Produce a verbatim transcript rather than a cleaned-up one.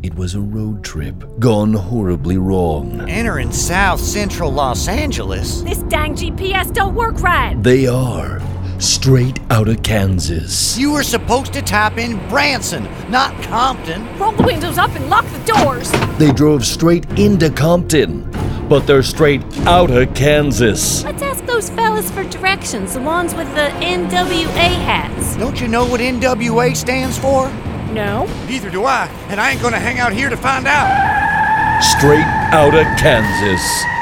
It was a road trip gone horribly wrong. Entering South Central Los Angeles? This dang G P S don't work right. They are straight out of Kansas. You were supposed to type in Branson, not Compton. Roll the windows up and lock the doors. They drove straight into Compton, but they're straight out of Kansas. Let's ask those fellas for directions, the ones with the N W A hats. Don't you know what N W A stands for? No. Neither do I, and I ain't gonna hang out here to find out. Straight out of Kansas.